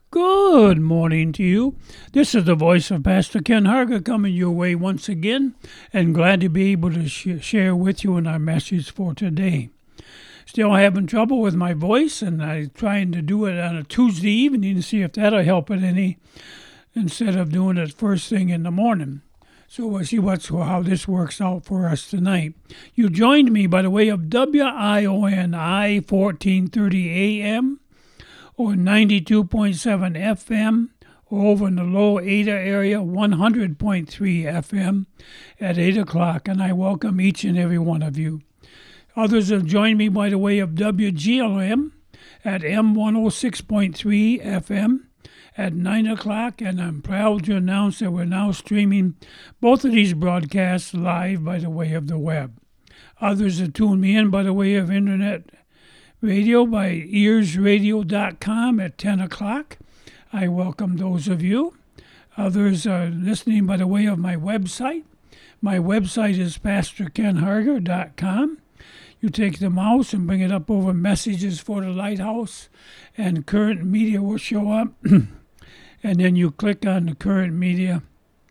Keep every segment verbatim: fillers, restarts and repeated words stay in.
Good morning to you. This is the voice of Pastor Ken Harger coming your way once again, and glad to be able to sh- share with you in our message for today. Still having trouble with my voice, and I'm trying to do it on a Tuesday evening to see if that'll help it any, instead of doing it first thing in the morning. So we'll see what's how this works out for us tonight. You joined me by the way of W I O N I fourteen thirty A M or ninety-two point seven F M, or over in the low Ada area, one hundred point three F M at eight o'clock, and I welcome each and every one of you. Others have joined me by the way of W G L M at M one oh six point three F M at nine o'clock, and I'm proud to announce that we're now streaming both of these broadcasts live by the way of the web. Others have tuned me in by the way of internet radio by ears radio dot com at ten o'clock. I welcome those of you. Others are listening by the way of my website. My website is pastor ken harger dot com. You take the mouse and bring it up over messages for the lighthouse, and current media will show up. And then you click on the current media,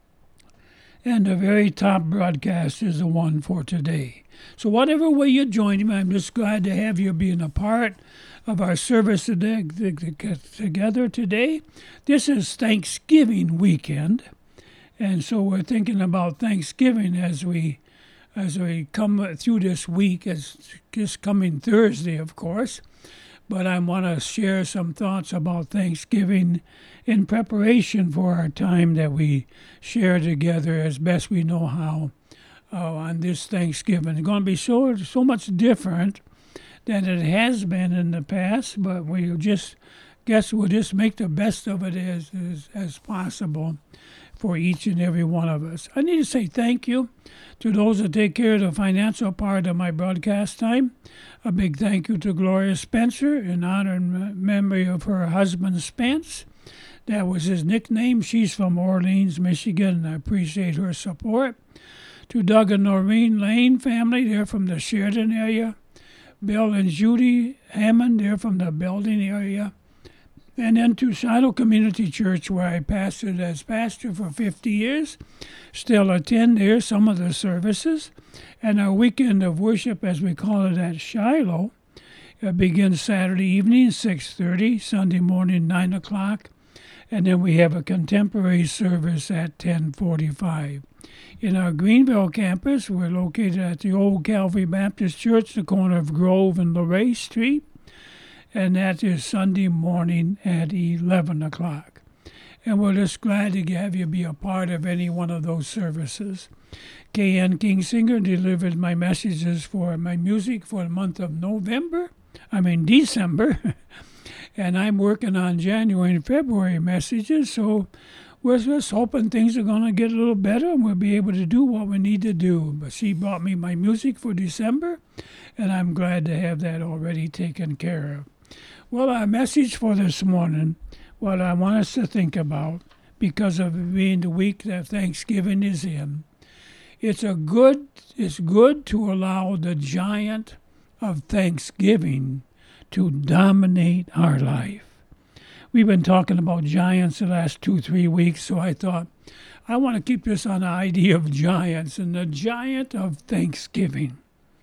and the very top broadcast is the one for today. So whatever way you join me, I'm just glad to have you being a part of our service today, together today. This is Thanksgiving weekend, and so we're thinking about Thanksgiving as we as we come through this week, as this coming Thursday, of course. But I want to share some thoughts about Thanksgiving in preparation for our time that we share together as best we know how uh, on this Thanksgiving. It's going to be so so much different than it has been in the past, but we'll just guess we'll just make the best of it as as, as possible for each and every one of us. I need to say thank you to those that take care of the financial part of my broadcast time. A big thank you to Gloria Spencer in honor and memory of her husband Spence. That was his nickname. She's from Orleans, Michigan, and I appreciate her support. To Doug and Noreen Lane family, they're from the Sheridan area. Bill and Judy Hammond, they're from the Belding area. And then to Shiloh Community Church, where I pastored as pastor for fifty years. Still attend there some of the services. And our weekend of worship, as we call it at Shiloh, it begins Saturday evening, six thirty, Sunday morning, nine o'clock. And then we have a contemporary service at ten forty-five. In our Greenville campus, we're located at the Old Calvary Baptist Church, the corner of Grove and Luray Street. And that is Sunday morning at eleven o'clock. And we're just glad to have you be a part of any one of those services. K N Kingsinger delivered my messages for my music for the month of November, I mean December, and I'm working on January and February messages, so we're just hoping things are going to get a little better and we'll be able to do what we need to do. But she brought me my music for December, and I'm glad to have that already taken care of. Well, our message for this morning, what I want us to think about, because of it being the week that Thanksgiving is in, it's a good, it's good to allow the giant of Thanksgiving to dominate our life. We've been talking about giants the last two, three weeks, so I thought I want to keep this on the idea of giants and the giant of Thanksgiving.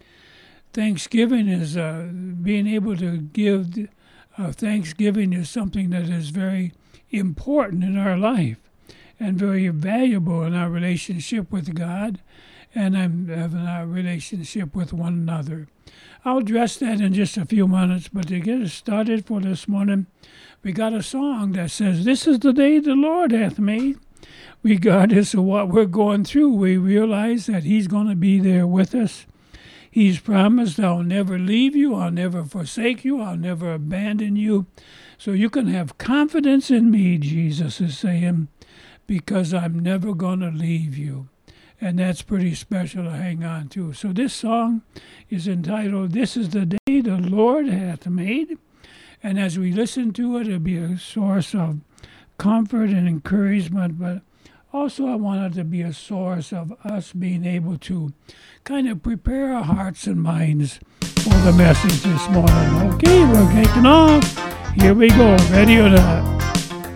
Thanksgiving is uh, being able to give. Uh, Thanksgiving is something that is very important in our life and very valuable in our relationship with God and in our relationship with one another. I'll address that in just a few minutes, but to get us started for this morning, we got a song that says, "This is the day the Lord hath made." Regardless of what we're going through, we realize that He's going to be there with us. He's promised, "I'll never leave you, I'll never forsake you, I'll never abandon you." So you can have confidence in me, Jesus is saying, because I'm never going to leave you. And that's pretty special to hang on to. So this song is entitled, "This is the Day the Lord Hath Made." And as we listen to it, it'll be a source of comfort and encouragement, but also I want it to be a source of us being able to kind of prepare our hearts and minds for the message this morning. Okay, we're taking off. Here we go. Ready or not?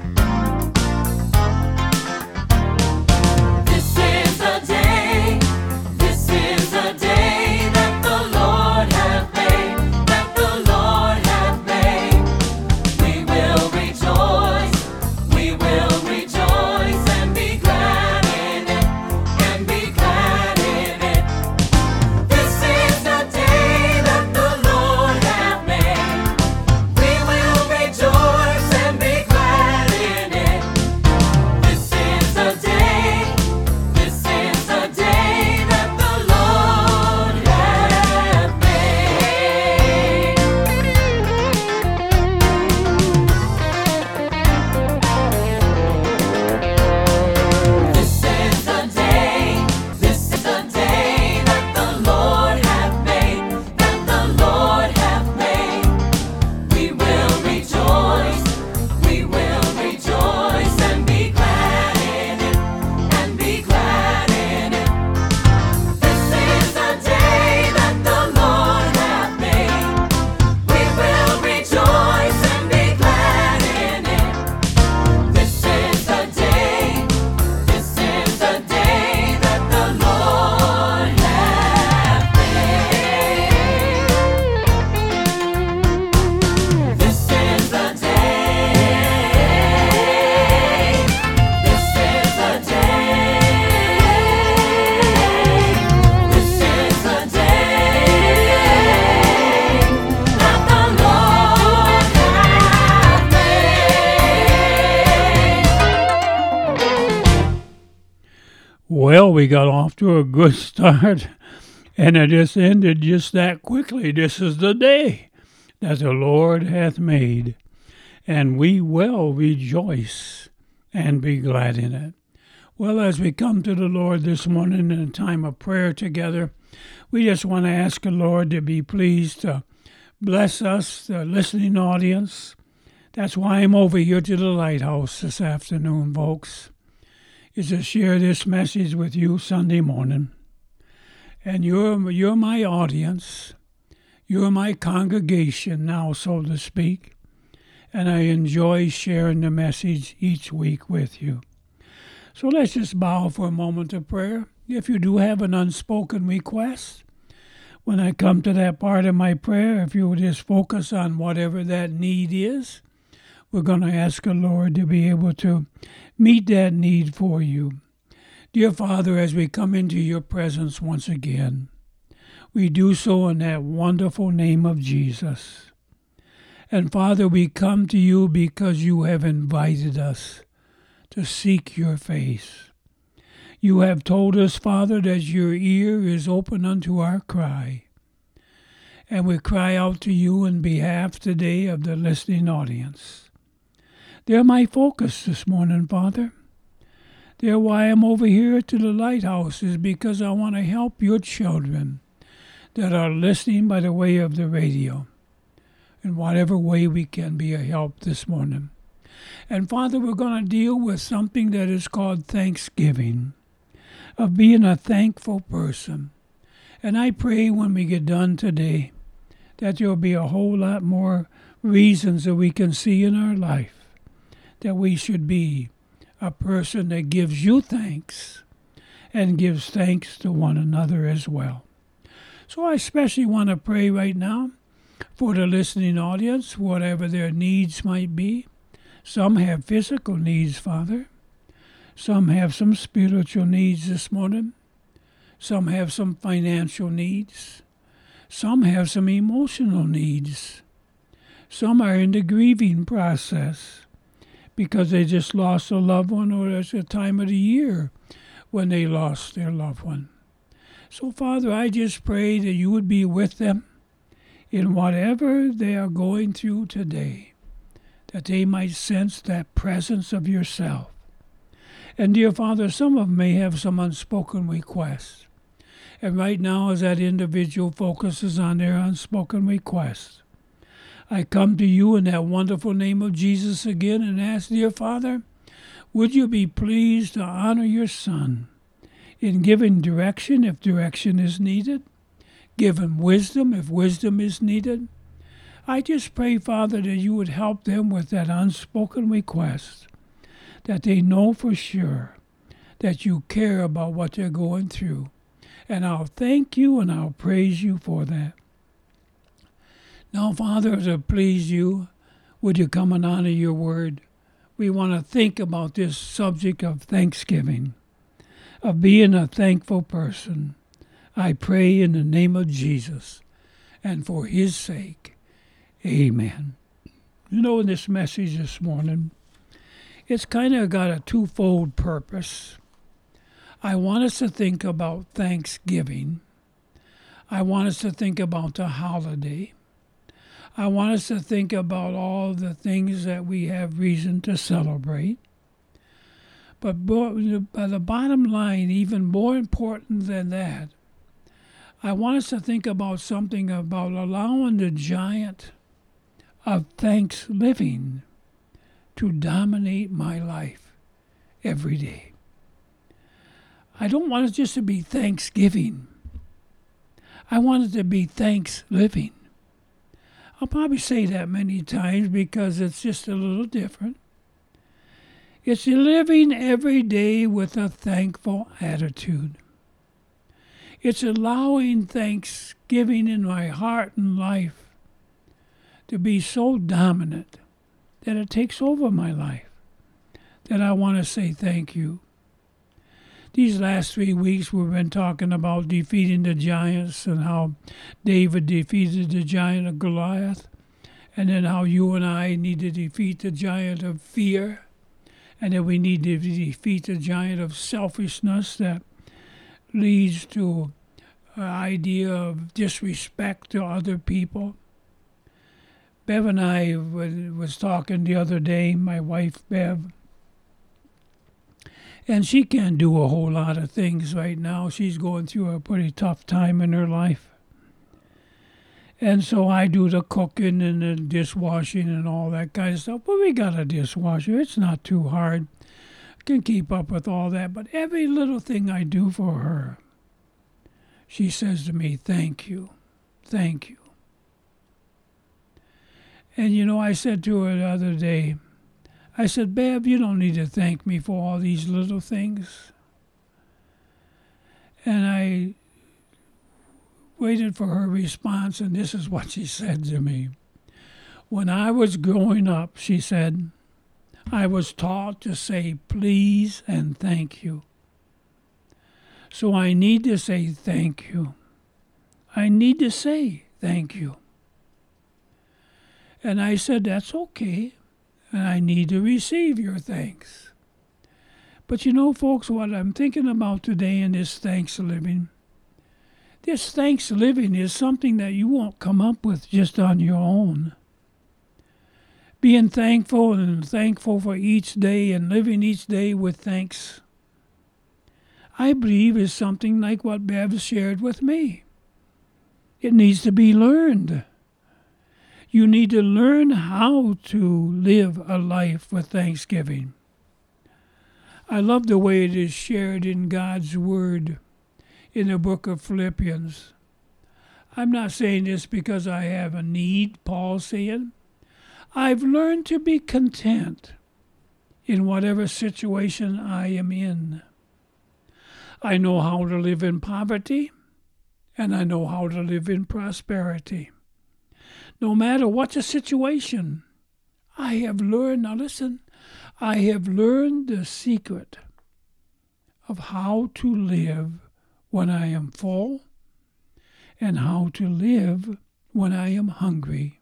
Well, we got off to a good start, and it just ended just that quickly. This is the day that the Lord hath made, and we will rejoice and be glad in it. Well, as we come to the Lord this morning in a time of prayer together, we just want to ask the Lord to be pleased to bless us, the listening audience. That's why I'm over here to the Lighthouse this afternoon, folks, is to share this message with you Sunday morning. And you're, you're my audience. You're my congregation now, so to speak. And I enjoy sharing the message each week with you. So let's just bow for a moment of prayer. If you do have an unspoken request, when I come to that part of my prayer, if you would just focus on whatever that need is, we're going to ask the Lord to be able to meet that need for you. Dear Father, as we come into your presence once again, we do so in that wonderful name of Jesus. And Father, we come to you because you have invited us to seek your face. You have told us, Father, that your ear is open unto our cry. And we cry out to you in behalf today of the listening audience. They're my focus this morning, Father. They're why I'm over here to the Lighthouse, is because I want to help your children that are listening by the way of the radio, in whatever way we can be a help this morning. And Father, we're going to deal with something that is called Thanksgiving, of being a thankful person. And I pray when we get done today that there will be a whole lot more reasons that we can see in our life that we should be a person that gives you thanks and gives thanks to one another as well. So I especially want to pray right now for the listening audience, whatever their needs might be. Some have physical needs, Father. Some have some spiritual needs this morning. Some have some financial needs. Some have some emotional needs. Some are in the grieving process because they just lost a loved one, or it's a time of the year when they lost their loved one. So, Father, I just pray that you would be with them in whatever they are going through today, that they might sense that presence of yourself. And, dear Father, some of them may have some unspoken requests. And right now, as that individual focuses on their unspoken requests, I come to you in that wonderful name of Jesus again and ask, dear Father, would you be pleased to honor your Son in giving direction if direction is needed, give him wisdom if wisdom is needed. I just pray, Father, that you would help them with that unspoken request, that they know for sure that you care about what they're going through. And I'll thank you and I'll praise you for that. Now, Father, as it please you, would you come and honor your word? We want to think about this subject of thanksgiving, of being a thankful person. I pray in the name of Jesus and for his sake. Amen. You know, in this message this morning, it's kind of got a twofold purpose. I want us to think about Thanksgiving. I want us to think about the holiday. I want us to think about all the things that we have reason to celebrate. But by the bottom line, even more important than that, I want us to think about something about allowing the giant of thanks living to dominate my life every day. I don't want it just to be Thanksgiving. I want it to be thanks living. I'll probably say that many times because it's just a little different. It's living every day with a thankful attitude. It's allowing thanksgiving in my heart and life to be so dominant that it takes over my life, that I want to say thank you. These last three weeks we've been talking about defeating the giants and how David defeated the giant of Goliath, and then how you and I need to defeat the giant of fear, and then we need to defeat the giant of selfishness that leads to an idea of disrespect to other people. Bev and I was talking the other day, my wife Bev, and she can't do a whole lot of things right now. She's going through a pretty tough time in her life. And so I do the cooking and the dishwashing and all that kind of stuff. But we got a dishwasher. It's not too hard. I can keep up with all that. But every little thing I do for her, she says to me, thank you, thank you. And, you know, I said to her the other day, I said, Bev, you don't need to thank me for all these little things. And I waited for her response, and this is what she said to me. When I was growing up, she said, I was taught to say please and thank you. So I need to say thank you. I need to say thank you. And I said, that's okay. And I need to receive your thanks. But you know, folks, what I'm thinking about today in this Thanksgiving, this Thanksgiving is something that you won't come up with just on your own. Being thankful and thankful for each day and living each day with thanks, I believe is something like what Bev shared with me. It needs to be learned. You need to learn how to live a life with thanksgiving. I love the way it is shared in God's Word in the book of Philippians. I'm not saying this because I have a need, Paul's saying. I've learned to be content in whatever situation I am in. I know how to live in poverty, and I know how to live in prosperity. No matter what the situation, I have learned, now listen, I have learned the secret of how to live when I am full and how to live when I am hungry.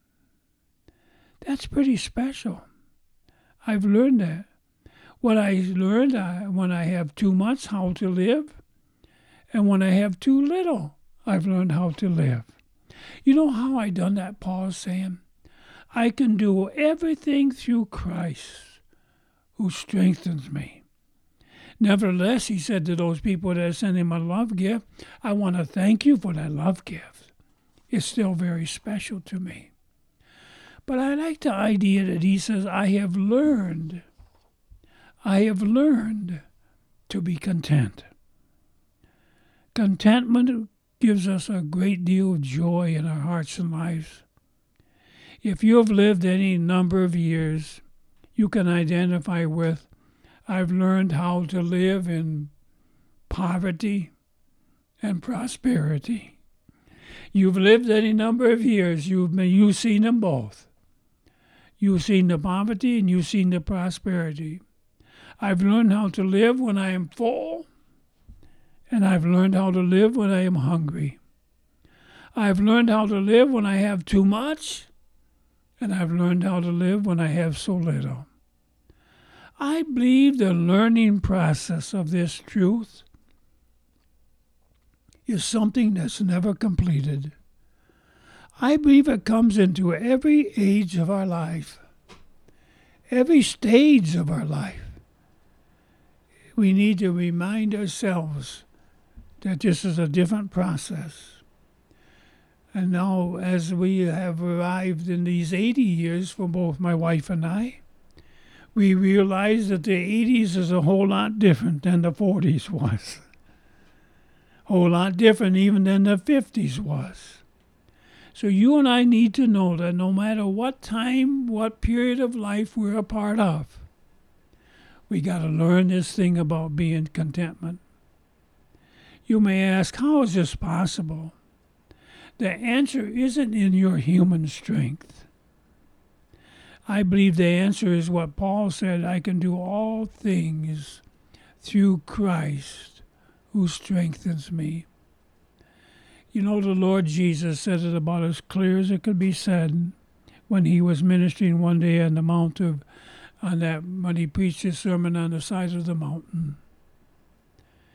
That's pretty special. I've learned that. What I learned uh, when I have too much, how to live, and when I have too little, I've learned how to live. You know how I done that, Paul's saying? I can do everything through Christ who strengthens me. Nevertheless, he said to those people that sent him a love gift, I want to thank you for that love gift. It's still very special to me. But I like the idea that he says, I have learned, I have learned to be content. Contentment gives us a great deal of joy in our hearts and lives. If you have lived any number of years, you can identify with, I've learned how to live in poverty and prosperity. You've lived any number of years, you've, been, you've seen them both. You've seen the poverty and you've seen the prosperity. I've learned how to live when I am full, and I've learned how to live when I am hungry. I've learned how to live when I have too much, and I've learned how to live when I have so little. I believe the learning process of this truth is something that's never completed. I believe it comes into every age of our life, every stage of our life. We need to remind ourselves that this is a different process. And now, as we have arrived in these eighty years for both my wife and I, we realize that the eighties is a whole lot different than the forties was. A whole lot different even than the fifties was. So you and I need to know that no matter what time, what period of life we're a part of, we got to learn this thing about being contentment. You may ask, how is this possible? The answer isn't in your human strength. I believe the answer is what Paul said, I can do all things through Christ who strengthens me. You know, the Lord Jesus said it about as clear as it could be said when he was ministering one day on the Mount of, on that, when he preached his sermon on the side of the mountain.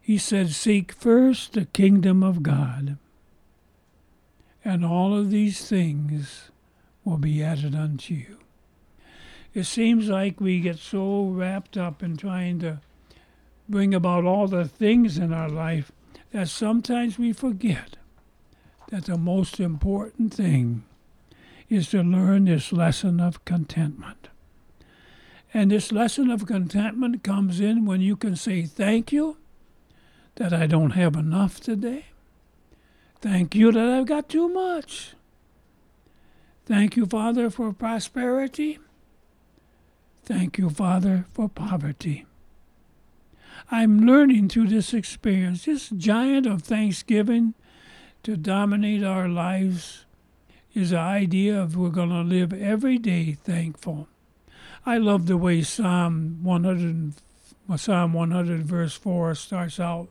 He said, seek first the kingdom of God, and all of these things will be added unto you. It seems like we get so wrapped up in trying to bring about all the things in our life that sometimes we forget that the most important thing is to learn this lesson of contentment. And this lesson of contentment comes in when you can say, thank you that I don't have enough today. Thank you that I've got too much. Thank you, Father, for prosperity. Thank you, Father, for poverty. I'm learning through this experience, this giant of Thanksgiving to dominate our lives is the idea of we're going to live every day thankful. I love the way Psalm one hundred, Psalm one hundred verse four starts out.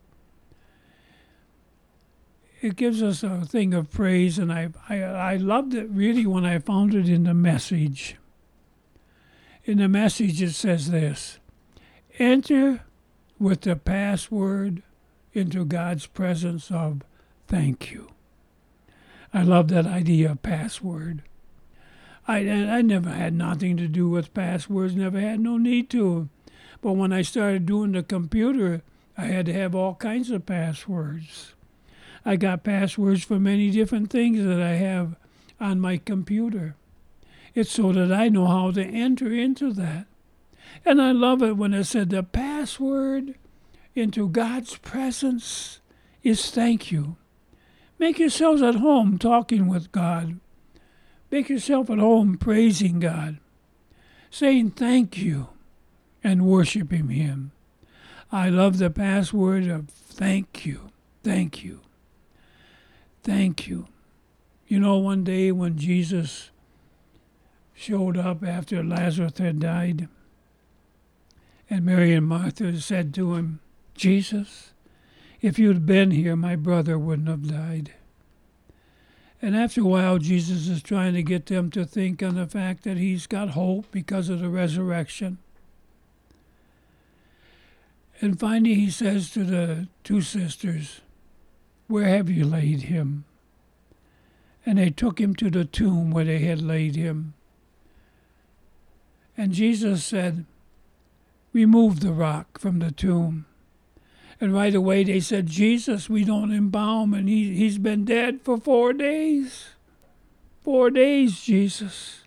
It gives us a thing of praise, and I, I, I loved it really when I found it in the Message. In the Message it says this, enter with the password into God's presence of thank you. I love that idea of password. I, I never had nothing to do with passwords, never had no need to. But when I started doing the computer, I had to have all kinds of passwords. I got passwords for many different things that I have on my computer. It's so that I know how to enter into that. And I love it when it said the password into God's presence is thank you. Make yourselves at home talking with God. Make yourself at home praising God, saying thank you and worshiping Him. I love the password of thank you, thank you, thank you. You know, one day when Jesus showed up after Lazarus had died, and Mary and Martha said to him, Jesus, if you'd been here, my brother wouldn't have died. And after a while, Jesus is trying to get them to think on the fact that he's got hope because of the resurrection. And finally he says to the two sisters, where have you laid him? And they took him to the tomb where they had laid him. And Jesus said, remove the rock from the tomb. And right away they said, Jesus, we don't embalm, and he, he's been dead for four days. Four days, Jesus.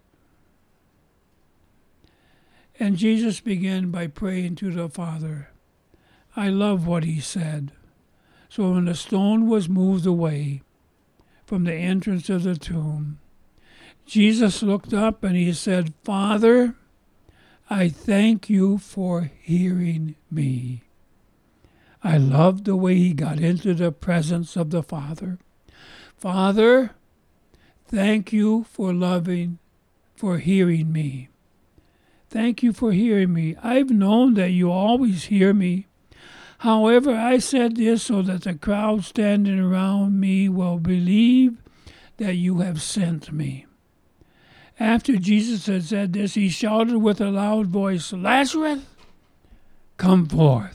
And Jesus began by praying to the Father. I love what he said. So when the stone was moved away from the entrance of the tomb, Jesus looked up and he said, Father, I thank you for hearing me. I love the way he got into the presence of the Father. Father, thank you for loving, for hearing me. Thank you for hearing me. I've known that you always hear me. However, I said this so that the crowd standing around me will believe that you have sent me. After Jesus had said this, he shouted with a loud voice, Lazarus, come forth.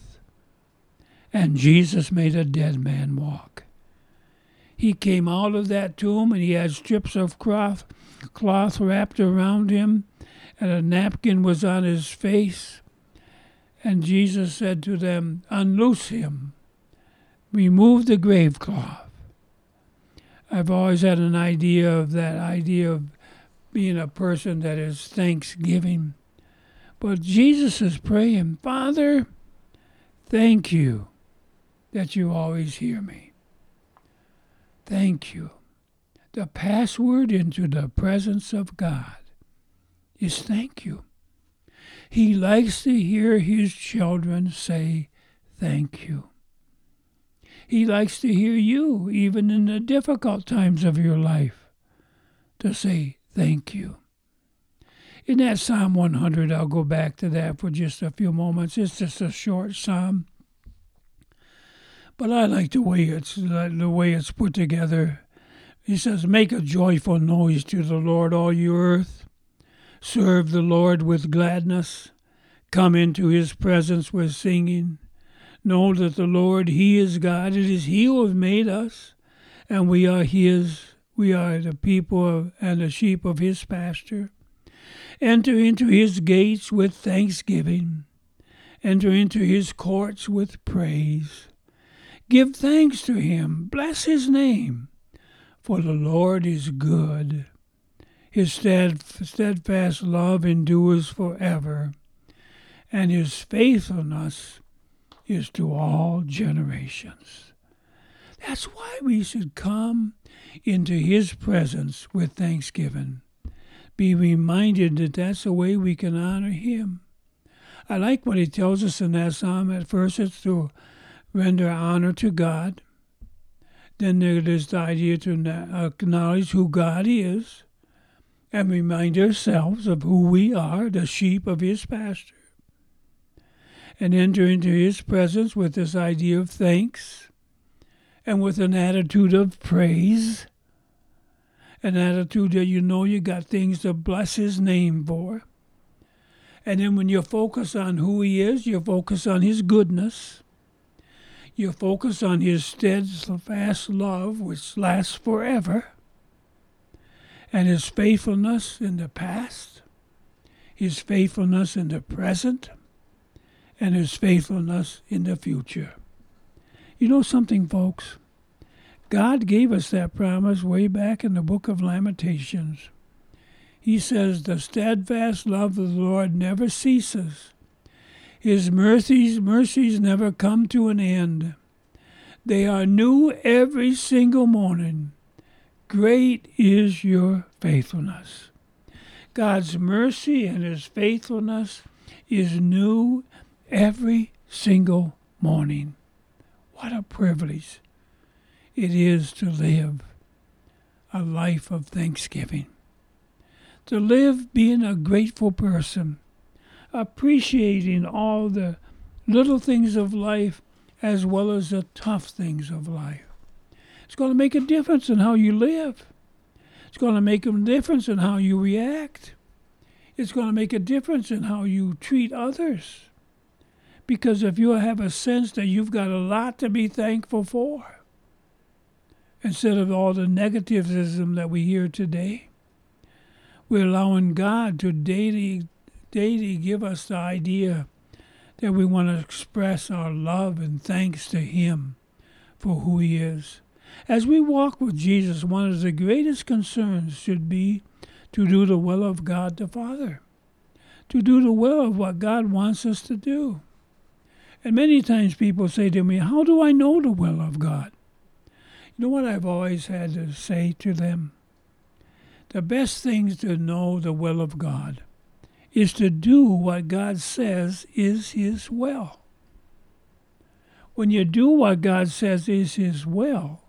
And Jesus made a dead man walk. He came out of that tomb, and he had strips of cloth, cloth wrapped around him, and a napkin was on his face. And Jesus said to them, unloose him. Remove the grave cloth. I've always had an idea of that idea of being a person that is thanksgiving. But Jesus is praying, Father, thank you that you always hear me. Thank you. The password into the presence of God is thank you. He likes to hear his children say thank you. He likes to hear you, even in the difficult times of your life, to say thank you. In that Psalm one hundred, I'll go back to that for just a few moments. It's just a short psalm. But I like the way it's the way it's put together. He says, make a joyful noise to the Lord, all you earth. Serve the Lord with gladness. Come into his presence with singing. Know that the Lord, He is God. It is He who has made us, and we are His. We are the people of, and the sheep of His pasture. Enter into His gates with thanksgiving. Enter into His courts with praise. Give thanks to Him. Bless His name. For the Lord is good. His steadfast love endures forever, and His faithfulness is to all generations. That's why we should come into His presence with thanksgiving. Be reminded that that's the way we can honor Him. I like what He tells us in that psalm. At first it's to render honor to God. Then there is the idea to acknowledge who God is and remind ourselves of who we are, the sheep of His pasture. And enter into His presence with this idea of thanks and with an attitude of praise, an attitude that you know you got things to bless His name for. And then when you focus on who He is, you focus on His goodness. You focus on His steadfast love, which lasts forever, and His faithfulness in the past, His faithfulness in the present, and His faithfulness in the future. You know something, folks? God gave us that promise way back in the book of Lamentations. He says, the steadfast love of the Lord never ceases. His mercies, mercies never come to an end. They are new every single morning. Great is your faithfulness. God's mercy and His faithfulness is new every single morning. What a privilege it is to live a life of thanksgiving. To live being a grateful person, appreciating all the little things of life as well as the tough things of life. It's going to make a difference in how you live. It's going to make a difference in how you react. It's going to make a difference in how you treat others. Because if you have a sense that you've got a lot to be thankful for, instead of all the negativism that we hear today, we're allowing God to daily, daily give us the idea that we want to express our love and thanks to Him for who He is. As we walk with Jesus, one of the greatest concerns should be to do the will of God the Father, to do the will of what God wants us to do. And many times people say to me, how do I know the will of God? You know what I've always had to say to them? The best thing to know the will of God is to do what God says is His will. When you do what God says is His will,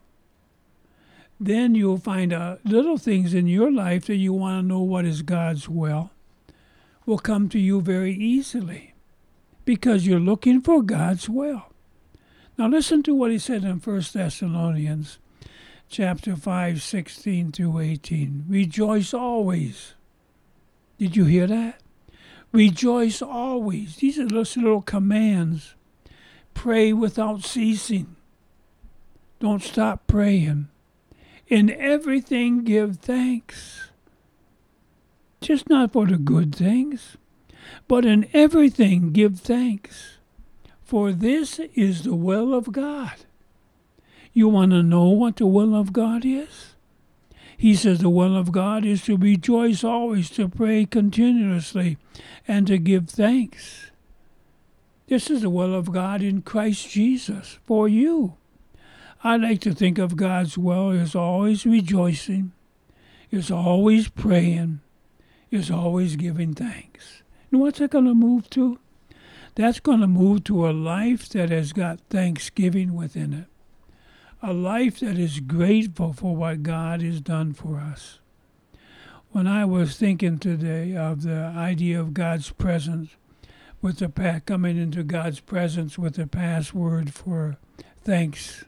then you'll find out little things in your life that you want to know what is God's will will come to you very easily because you're looking for God's will. Now listen to what He said in First Thessalonians chapter five, sixteen through eighteen. Rejoice always. Did you hear that? Rejoice always. These are just little commands. Pray without ceasing. Don't stop praying. In everything give thanks. Just not for the good things, but in everything give thanks. For this is the will of God. You want to know what the will of God is? He says the will of God is to rejoice always, to pray continuously, and to give thanks. This is the will of God in Christ Jesus for you. I like to think of God's will as always rejoicing, is always praying, is always giving thanks. And what's that going to move to? That's going to move to a life that has got thanksgiving within it. A life that is grateful for what God has done for us. When I was thinking today of the idea of God's presence, with the pa- coming into God's presence with the password for thanks,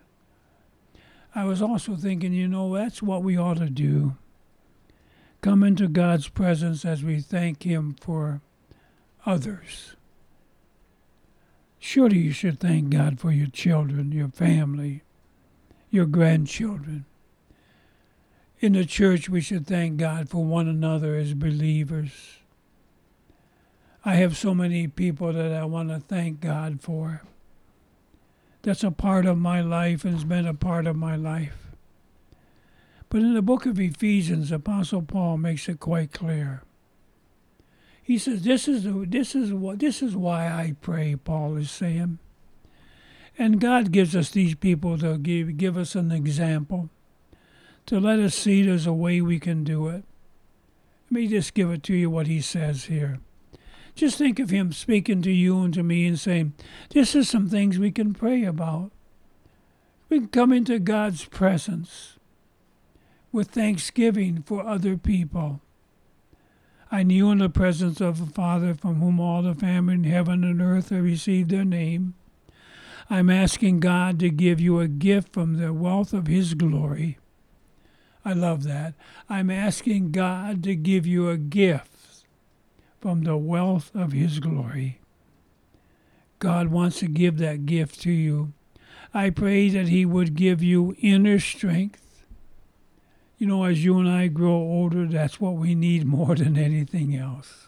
I was also thinking, you know, that's what we ought to do. Come into God's presence as we thank Him for others. Surely you should thank God for your children, your family, your grandchildren. In the church, we should thank God for one another as believers. I have so many people that I want to thank God for. That's a part of my life and has been a part of my life. But in the book of Ephesians, Apostle Paul makes it quite clear. He says, "This is the, this is what this is why I pray." Paul is saying, and God gives us these people to give give us an example, to let us see there's a way we can do it. Let me just give it to you what he says here. Just think of him speaking to you and to me and saying, "This is some things we can pray about." We can come into God's presence with thanksgiving for other people. I kneel in the presence of the Father, from whom all the family in heaven and earth have received their name. I'm asking God to give you a gift from the wealth of his glory. I love that. I'm asking God to give you a gift from the wealth of his glory. God wants to give that gift to you. I pray that he would give you inner strength. You know, as you and I grow older, that's what we need more than anything else.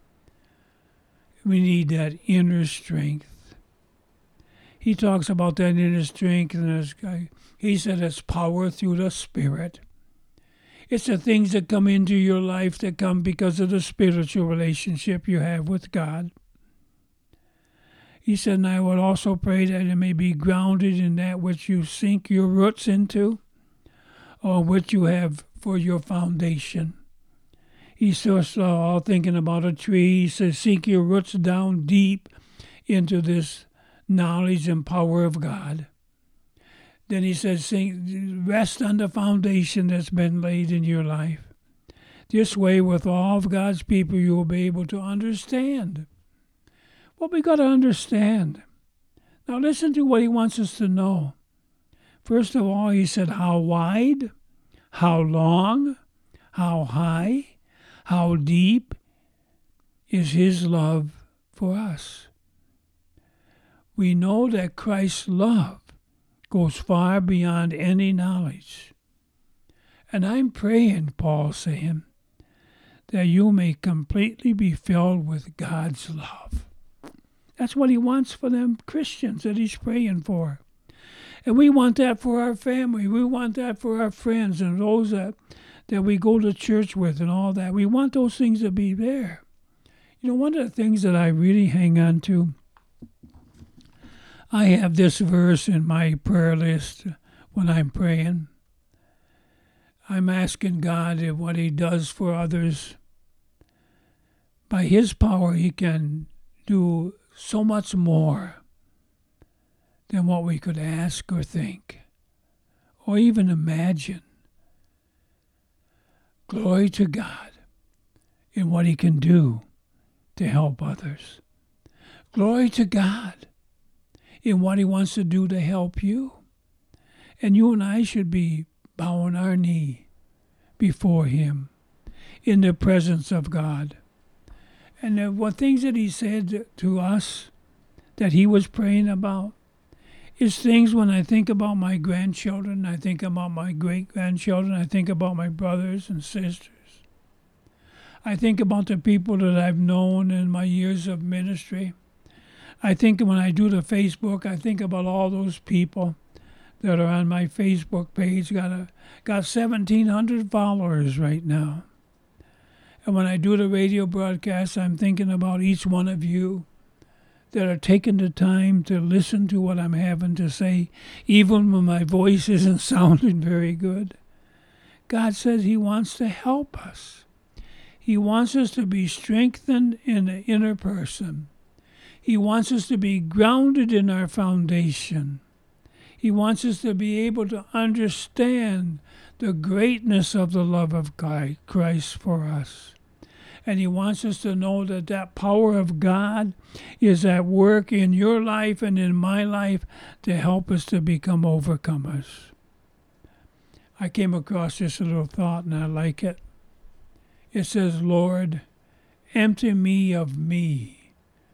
We need that inner strength. He talks about that inner strength, and he said it's power through the Spirit. It's the things that come into your life that come because of the spiritual relationship you have with God. He said, and I would also pray that it may be grounded in that which you sink your roots into, or what you have for your foundation. He's just uh, all thinking about a tree. He says, sink your roots down deep into this knowledge and power of God. Then he says, sink, rest on the foundation that's been laid in your life. This way, with all of God's people, you will be able to understand what we got to understand. Now listen to what he wants us to know. First of all, he said, how wide, how long, how high, how deep is his love for us. We know that Christ's love goes far beyond any knowledge. And I'm praying, Paul saying, that you may completely be filled with God's love. That's what he wants for them Christians that he's praying for. And we want that for our family. We want that for our friends and those that, that we go to church with and all that. We want those things to be there. You know, one of the things that I really hang on to, I have this verse in my prayer list when I'm praying. I'm asking God if what he does for others, by his power, he can do so much more than what we could ask or think or even imagine. Glory to God in what he can do to help others. Glory to God in what he wants to do to help you. And you and I should be bowing our knee before him in the presence of God. And the what things that he said to us that he was praying about is things when I think about my grandchildren, I think about my great-grandchildren, I think about my brothers and sisters. I think about the people that I've known in my years of ministry. I think when I do the Facebook, I think about all those people that are on my Facebook page. Got a, got seventeen hundred followers right now. And when I do the radio broadcast, I'm thinking about each one of you that are taking the time to listen to what I'm having to say, even when my voice isn't sounding very good. God says he wants to help us. He wants us to be strengthened in the inner person. He wants us to be grounded in our foundation. He wants us to be able to understand the greatness of the love of God, Christ for us. And he wants us to know that that power of God is at work in your life and in my life to help us to become overcomers. I came across this little thought and I like it. It says, Lord, empty me of me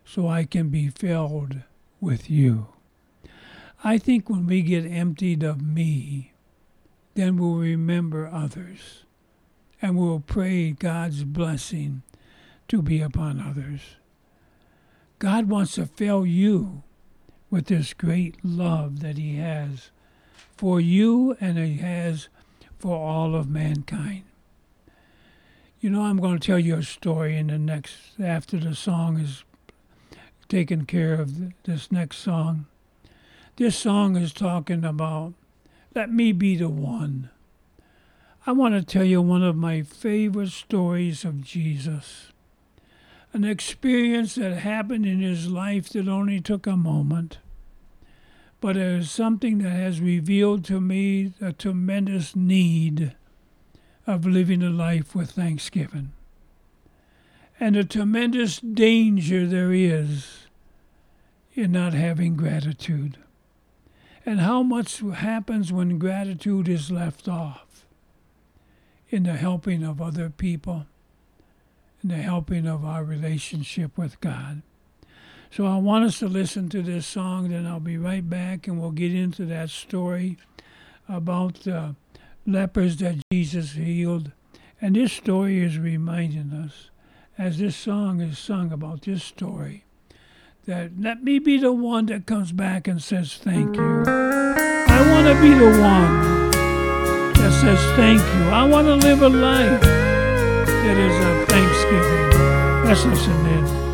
so I can be filled with you. I think when we get emptied of me, then we'll remember others and we'll pray God's blessing to be upon others. God wants to fill you with this great love that he has for you and he has for all of mankind. You know, I'm going to tell you a story in the next, after the song is taken care of, this next song. This song is talking about, let me be the one. I want to tell you one of my favorite stories of Jesus. An experience that happened in his life that only took a moment. But it is something that has revealed to me a tremendous need of living a life with thanksgiving. And a tremendous danger there is in not having gratitude. And how much happens when gratitude is left off in the helping of other people, in the helping of our relationship with God. So I want us to listen to this song, then I'll be right back and we'll get into that story about the lepers that Jesus healed. And this story is reminding us, as this song is sung about this story, that let me be the one that comes back and says thank you. I want to be the one that says thank you. I want to live a life that is of thanksgiving. Let's listen in.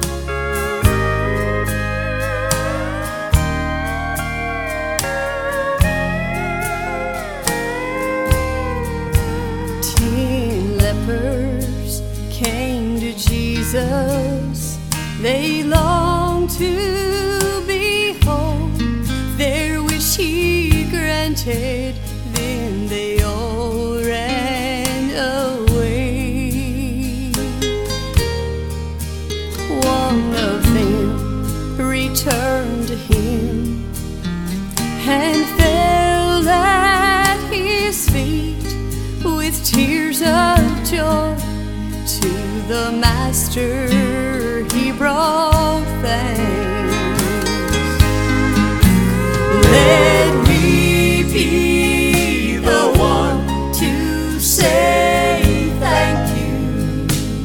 Ten lepers came to Jesus. They longed to behold their wish he granted. Then they all ran away. One of them returned to him and fell at his feet with tears of joy. To the Master he brought thanks. Let me be the one to say thank you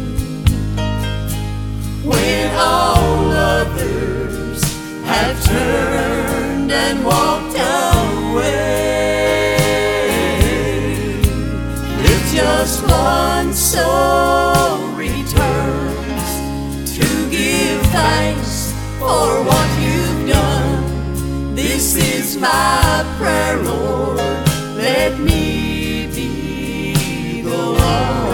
when all others have turned and walked away. If just one soul returns to give thanks for what you've done, this is my prayer, Lord. Let me be the one.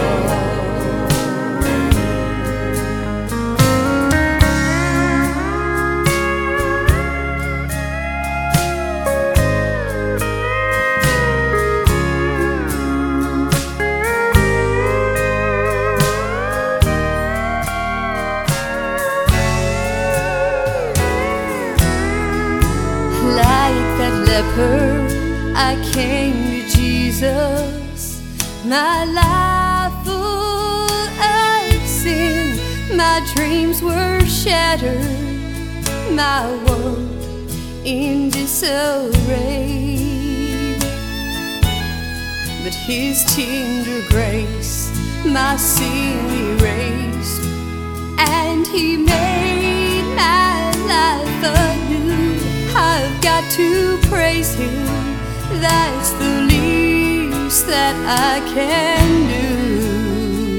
I came to Jesus, my life full of sin. My dreams were shattered, my world in disarray. But his tender grace my sin erased, and he made my life anew. I've got to praise him, that's the least that I can do.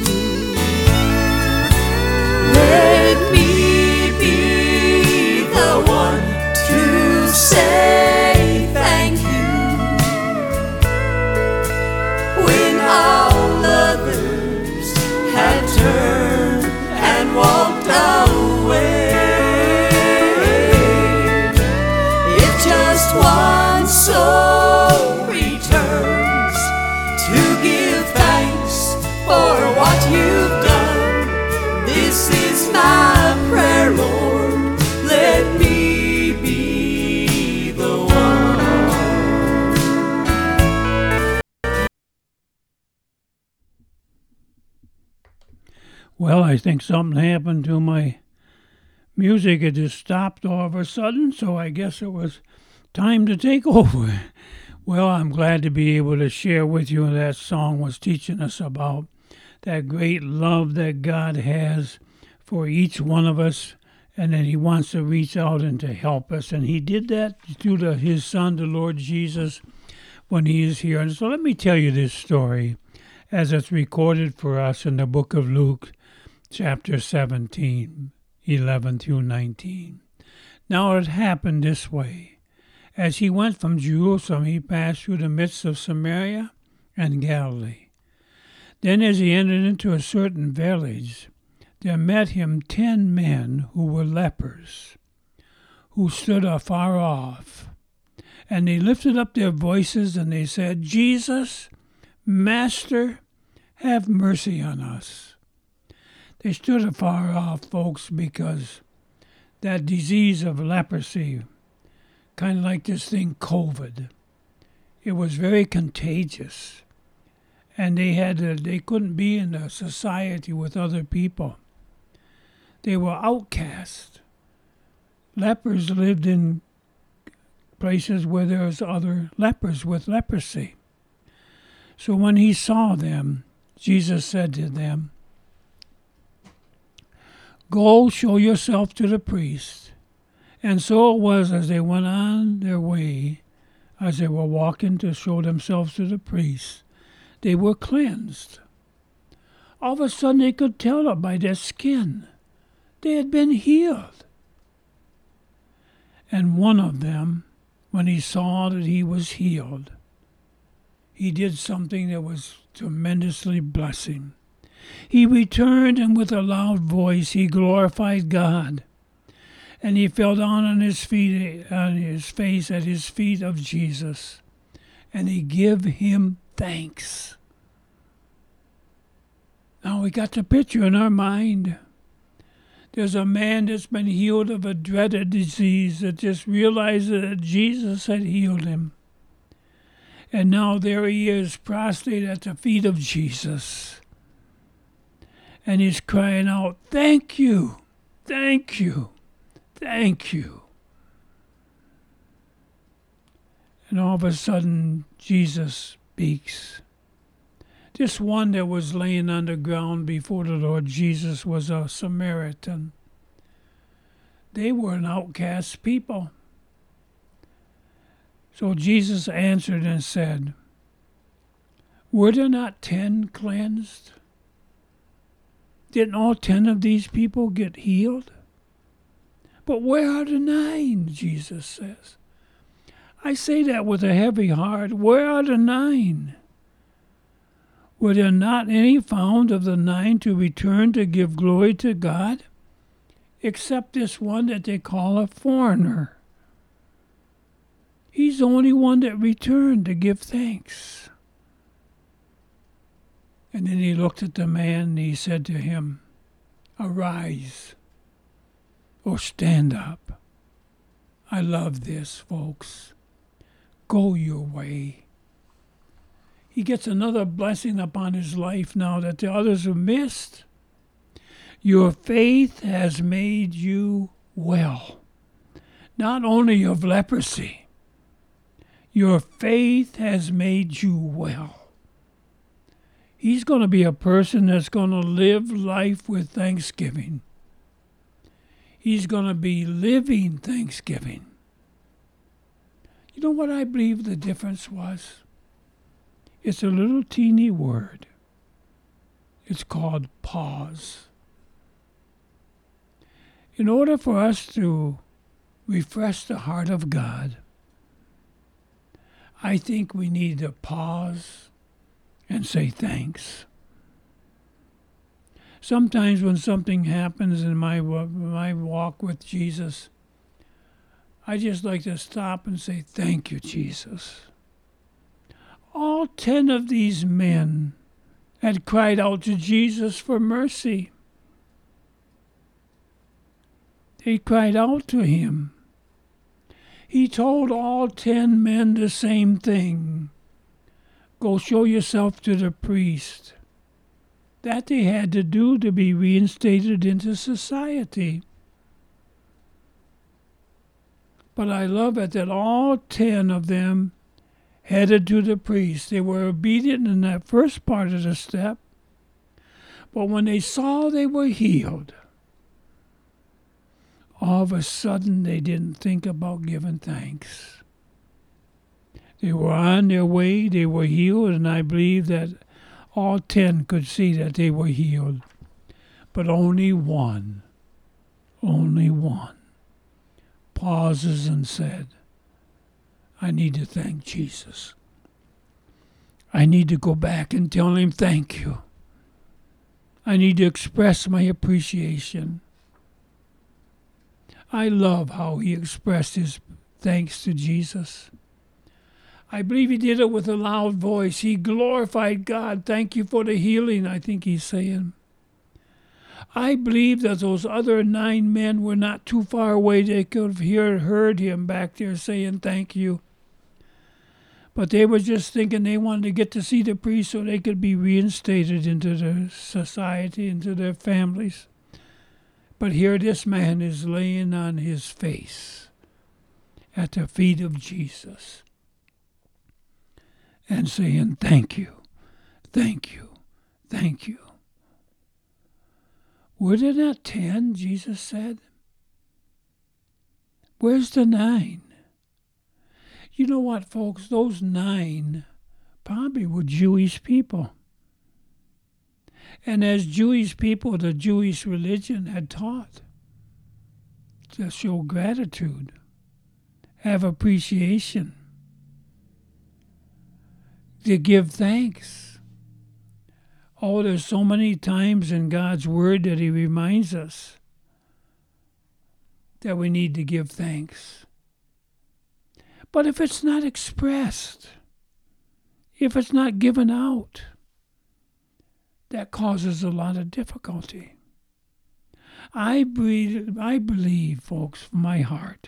Let me be the one to say thank you when all others have turned and walked away. If just one soul returns to give thanks for what you've done, this is my prayer, Lord. Let me be the one. Well, I think something happened to my music had just stopped all of a sudden, so I guess it was time to take over. Well, I'm glad to be able to share with you that song was teaching us about that great love that God has for each one of us, and that he wants to reach out and to help us. And he did that through the, his son, the Lord Jesus, when he is here. And so let me tell you this story as it's recorded for us in the book of Luke, chapter seventeen, eleven through nineteen. Now it happened this way. As he went from Jerusalem, he passed through the midst of Samaria and Galilee. Then as he entered into a certain village, there met him ten men who were lepers, who stood afar off. And they lifted up their voices and they said, Jesus, Master, have mercy on us. They stood afar off, folks, because that disease of leprosy, kind of like this thing COVID, it was very contagious. And they had to, they couldn't be in a society with other people. They were outcast. Lepers lived in places where there was other lepers with leprosy. So when he saw them, Jesus said to them, Go show yourself to the priest. And so it was as they went on their way, as they were walking to show themselves to the priest, they were cleansed. All of a sudden they could tell it by their skin. They had been healed. And one of them, when he saw that he was healed, he did something that was tremendously blessing. He returned, and with a loud voice he glorified God. And he fell down on his feet, on his face at his feet of Jesus, and he gave him thanks. Now we got the picture in our mind. There's a man that's been healed of a dreaded disease that just realized that Jesus had healed him. And now there he is, prostrate at the feet of Jesus. And he's crying out, thank you, thank you, thank you. And all of a sudden, Jesus speaks. This one that was laying on the ground before the Lord Jesus was a Samaritan. They were an outcast people. So Jesus answered and said, Were there not ten cleansed? Didn't all ten of these people get healed? But where are the nine, Jesus says. I say that with a heavy heart. Where are the nine? Were there not any found of the nine to return to give glory to God, except this one that they call a foreigner? He's the only one that returned to give thanks. And then he looked at the man and he said to him, Arise, or stand up. I love this, folks. Go your way. He gets another blessing upon his life now that the others have missed. Your faith has made you well, not only of leprosy. Your faith has made you well. He's going to be a person that's going to live life with thanksgiving. He's going to be living thanksgiving. You know what I believe the difference was? It's a little teeny word. It's called pause. In order for us to refresh the heart of God, I think we need to pause and say thanks. Sometimes when something happens in my my walk with Jesus, I just like to stop and say, thank you, Jesus. All ten of these men had cried out to Jesus for mercy. They cried out to him. He told all ten men the same thing. Go show yourself to the priest. That they had to do to be reinstated into society. But I love it that all ten of them headed to the priest. They were obedient in that first part of the step. But when they saw they were healed, all of a sudden they didn't think about giving thanks. They were on their way, they were healed, and I believe that all ten could see that they were healed. But only one, only one, pauses and said, I need to thank Jesus. I need to go back and tell him thank you. I need to express my appreciation. I love how he expressed his thanks to Jesus. I believe he did it with a loud voice. He glorified God. Thank you for the healing, I think he's saying. I believe that those other nine men were not too far away. They could have hear, heard him back there saying thank you. But they were just thinking they wanted to get to see the priest so they could be reinstated into their society, into their families. But here this man is laying on his face at the feet of Jesus and saying, thank you, thank you, thank you. Were there not ten, Jesus said? Where's the nine? You know what, folks? Those nine probably were Jewish people. And as Jewish people, the Jewish religion had taught to show gratitude, have appreciation, to give thanks. Oh, there's so many times in God's Word that he reminds us that we need to give thanks. But if it's not expressed, if it's not given out, that causes a lot of difficulty. I believe, I believe, folks, from my heart,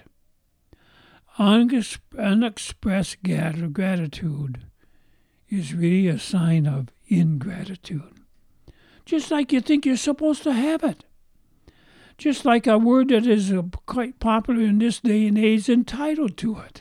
unexpressed gratitude is really a sign of ingratitude. Just like you think you're supposed to have it. Just like a word that is quite popular in this day and age, entitled to it.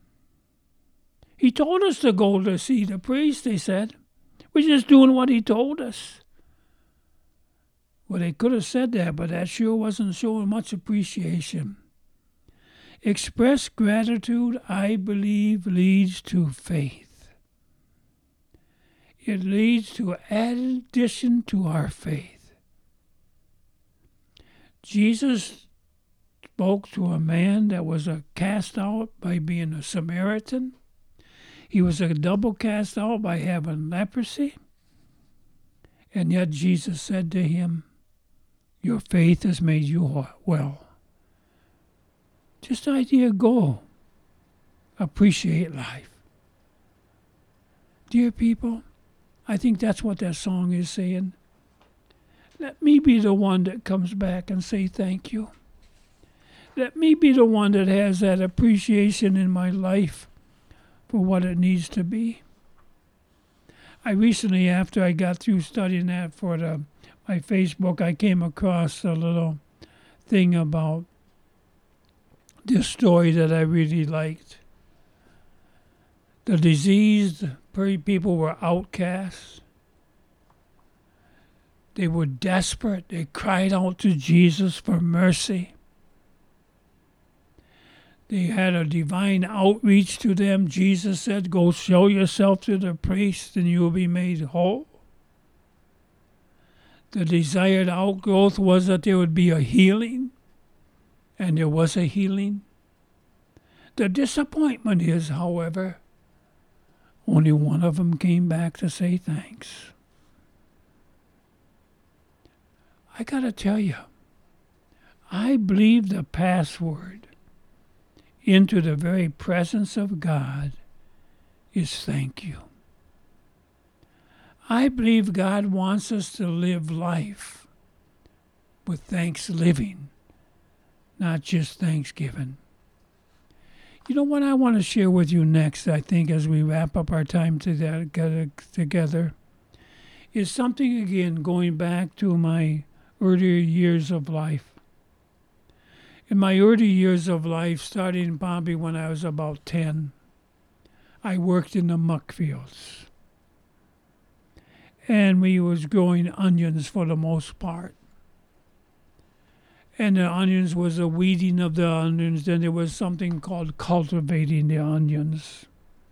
He told us to go to see the priest, they said. We're just doing what he told us. Well, they could have said that, but that sure wasn't showing much appreciation. Expressed gratitude, I believe, leads to faith. It leads to addition to our faith. Jesus spoke to a man that was a cast out by being a Samaritan. He was a double cast out by having leprosy. And yet Jesus said to him, your faith has made you well. Just idea, go. Appreciate life. Dear people, I think that's what that song is saying. Let me be the one that comes back and say thank you. Let me be the one that has that appreciation in my life for what it needs to be. I recently, after I got through studying that for the, my Facebook, I came across a little thing about this story that I really liked. The diseased people were outcasts. They were desperate. They cried out to Jesus for mercy. They had a divine outreach to them. Jesus said, go show yourself to the priest and you will be made whole. The desired outgrowth was that there would be a healing, and there was a healing. The disappointment is, however, only one of them came back to say thanks. I got to tell you, I believe the password into the very presence of God is thank you. I believe God wants us to live life with thanks living, not just thanksgiving. You know what I want to share with you next, I think, as we wrap up our time together, is something, again, going back to my earlier years of life. In my early years of life, starting probably when I was about ten, I worked in the muck fields. And we was growing onions for the most part. And the onions was a weeding of the onions. Then there was something called cultivating the onions.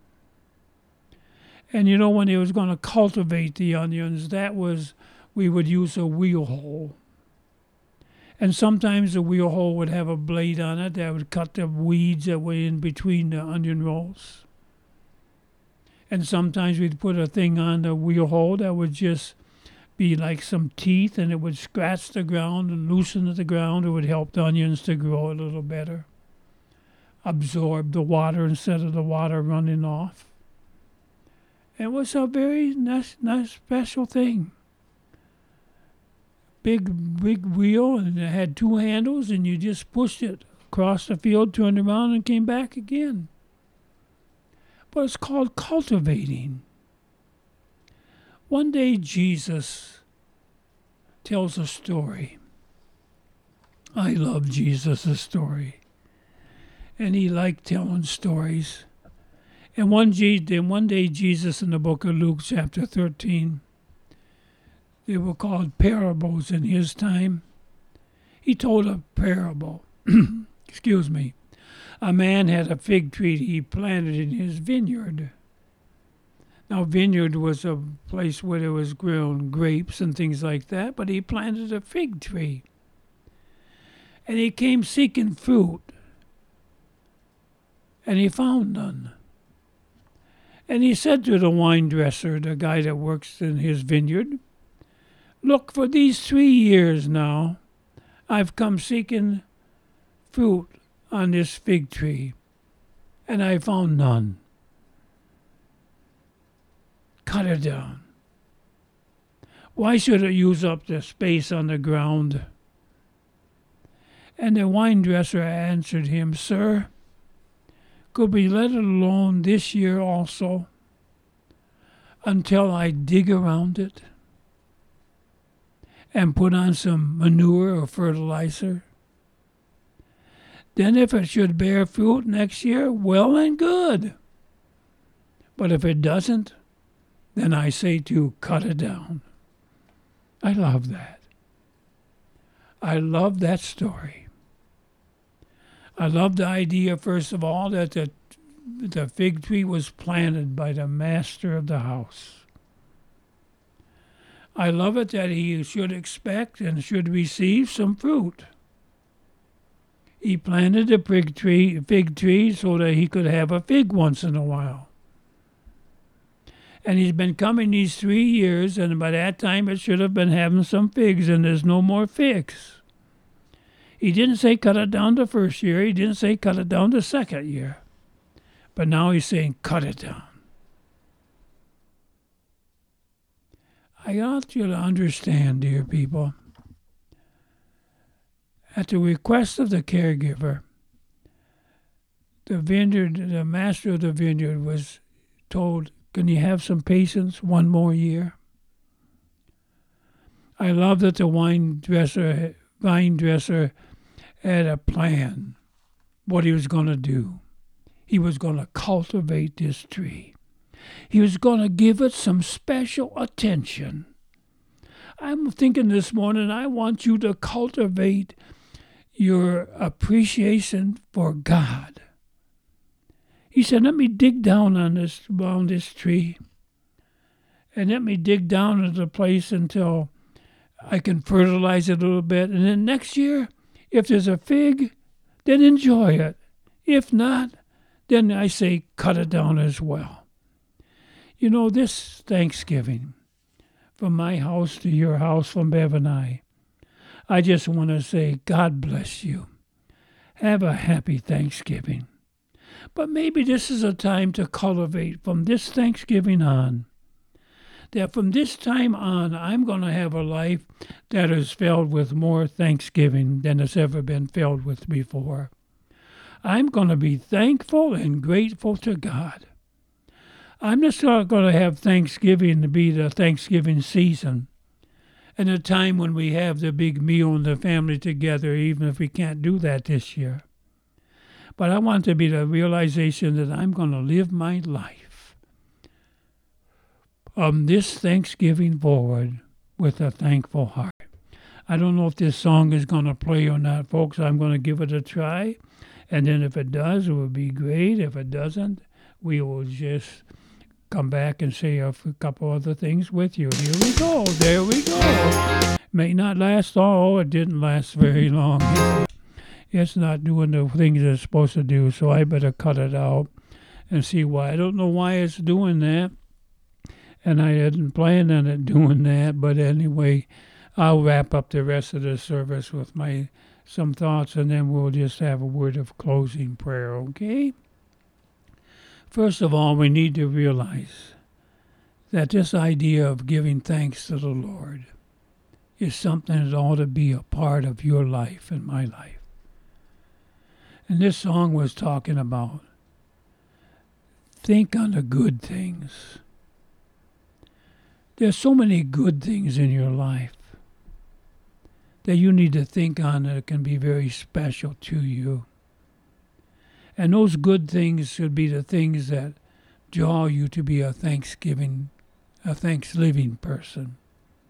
And you know, when they was going to cultivate the onions, that was, we would use a wheel hoe. And sometimes the wheel hoe would have a blade on it that would cut the weeds that were in between the onion rows. And sometimes we'd put a thing on the wheel hoe that would just be like some teeth, and it would scratch the ground and loosen the ground. It would help the onions to grow a little better, absorb the water instead of the water running off. It was a very nice, nice special thing. Big, big wheel, and it had two handles, and you just pushed it across the field, turned around, and came back again. But it's called cultivating. One day Jesus tells a story. I love Jesus' story. And he liked telling stories. And one, and one day Jesus in the book of Luke chapter thirteen, they were called parables in his time. He told a parable. Excuse me. A man had a fig tree he planted in his vineyard. Now, vineyard was a place where there was grown grapes and things like that, but he planted a fig tree. And he came seeking fruit, and he found none. And he said to the wine dresser, the guy that works in his vineyard, "Look, for these three years now, I've come seeking fruit on this fig tree, and I found none. Cut it down. Why should it use up the space on the ground?" And the wine dresser answered him, "Sir, could we let it alone this year also, until I dig around it and put on some manure or fertilizer? Then if it should bear fruit next year, well and good. But if it doesn't, then I say to you, cut it down." I love that. I love that story. I love the idea, first of all, that the, the fig tree was planted by the master of the house. I love it that he should expect and should receive some fruit. He planted a fig tree, fig tree so that he could have a fig once in a while. And he's been coming these three years, and by that time it should have been having some figs, and there's no more figs. He didn't say cut it down the first year. He didn't say cut it down the second year. But now he's saying cut it down. I want you to understand, dear people, at the request of the caregiver, the vineyard, the master of the vineyard was told, "Can you have some patience one more year?" I love that the wine dresser, vine dresser had a plan, what he was going to do. He was going to cultivate this tree. He was going to give it some special attention. I'm thinking this morning, I want you to cultivate your appreciation for God. He said, let me dig down on this, around this tree, and let me dig down into the place until I can fertilize it a little bit. And then next year, if there's a fig, then enjoy it. If not, then I say cut it down as well. You know, this Thanksgiving, from my house to your house, from Bev and I, I just want to say, God bless you. Have a happy Thanksgiving. But maybe this is a time to cultivate from this Thanksgiving on, that from this time on, I'm going to have a life that is filled with more thanksgiving than it's ever been filled with before. I'm going to be thankful and grateful to God. I'm just not going to have Thanksgiving to be the Thanksgiving season and a time when we have the big meal and the family together, even if we can't do that this year. But I want to be the realization that I'm going to live my life on this Thanksgiving forward with a thankful heart. I don't know if this song is going to play or not, folks. I'm going to give it a try. And then if it does, it will be great. If it doesn't, we will just come back and say a couple other things with you. Here we go. There we go. May not last all. It didn't last very long. It's not doing the things it's supposed to do, so I better cut it out and see why. I don't know why it's doing that, and I didn't plan on it doing that, but anyway, I'll wrap up the rest of the service with my some thoughts, and then we'll just have a word of closing prayer, okay? First of all, we need to realize that this idea of giving thanks to the Lord is something that ought to be a part of your life and my life. And this song was talking about think on the good things. There's so many good things in your life that you need to think on that can be very special to you. And those good things should be the things that draw you to be a Thanksgiving, a Thanksgiving person.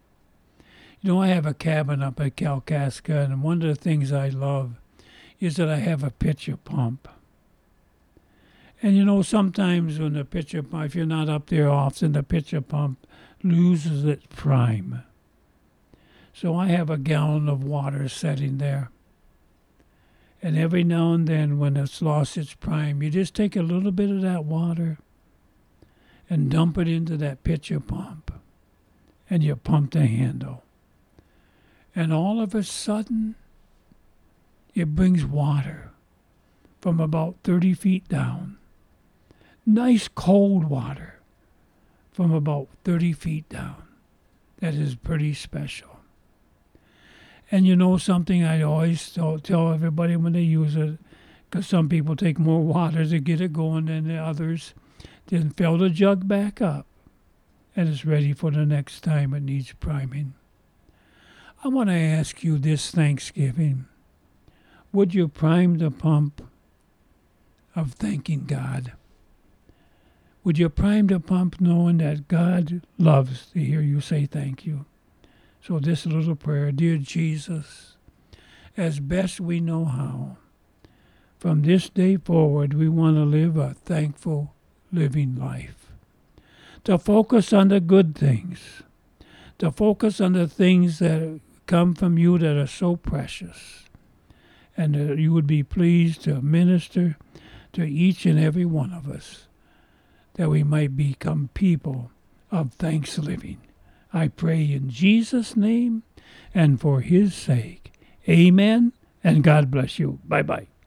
You know, I have a cabin up at Kalkaska, and one of the things I love is that I have a pitcher pump. And you know, sometimes when the pitcher pump, if you're not up there often, the pitcher pump loses its prime. So I have a gallon of water sitting there. And every now and then when it's lost its prime, you just take a little bit of that water and dump it into that pitcher pump. And you pump the handle. And all of a sudden, it brings water from about thirty feet down. Nice cold water from about thirty feet down. That is pretty special. And you know something I always tell, tell everybody when they use it, because some people take more water to get it going than the others, then fill the jug back up, and it's ready for the next time it needs priming. I want to ask you this Thanksgiving, would you prime the pump of thanking God? Would you prime the pump knowing that God loves to hear you say thank you? So this little prayer, dear Jesus, as best we know how, from this day forward we want to live a thankful living life. To focus on the good things. To focus on the things that come from you that are so precious. And that you would be pleased to minister to each and every one of us, that we might become people of thanksgiving. I pray in Jesus' name and for his sake. Amen, and God bless you. Bye-bye.